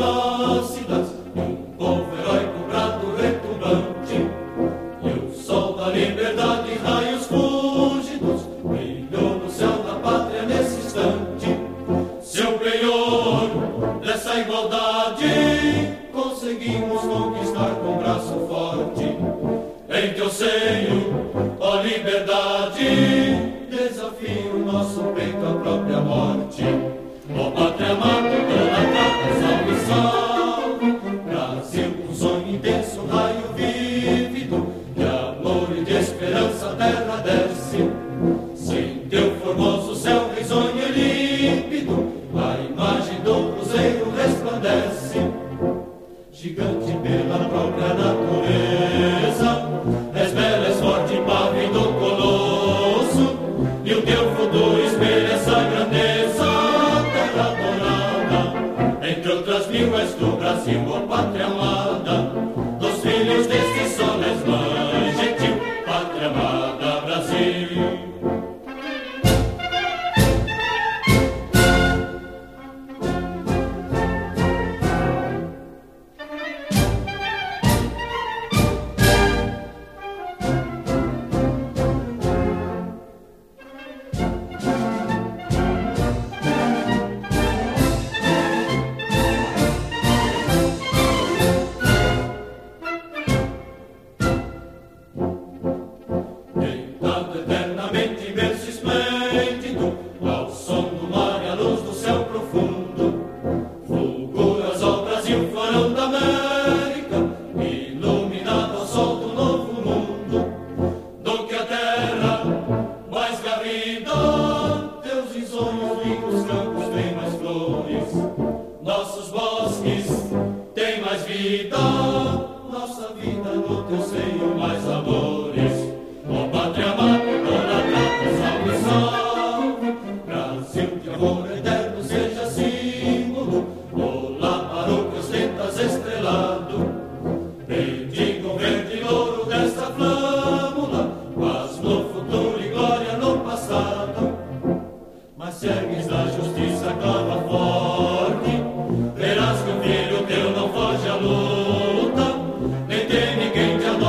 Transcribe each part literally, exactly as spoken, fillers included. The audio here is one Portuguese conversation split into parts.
plácidas, e um povo heróico brado retumbante. E o sol da liberdade, raios fúlgidos, brilhou no céu da pátria nesse instante. Seu penhor dessa igualdade conseguimos conquistar com braço forte. Em teu seio, ó liberdade, desafio nosso peito à própria morte. Ó pátria amada, idolatrada, salve, salve. Brasil, um sonho intenso, um raio vívido, de amor e de esperança a terra desce. Sem teu formoso céu risonho e límpido, a imagem do cruzeiro resplandece. Gigante pela própria natureza, és bela, és forte, pávido colosso, e o teu futuro espelha essa grandeza. Terra dourada, entre outras mil és do Brasil, ó pátria amada, dos filhos deste sol és mãe gentil, pátria amada, Brasil.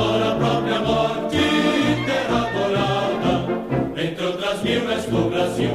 Brasil.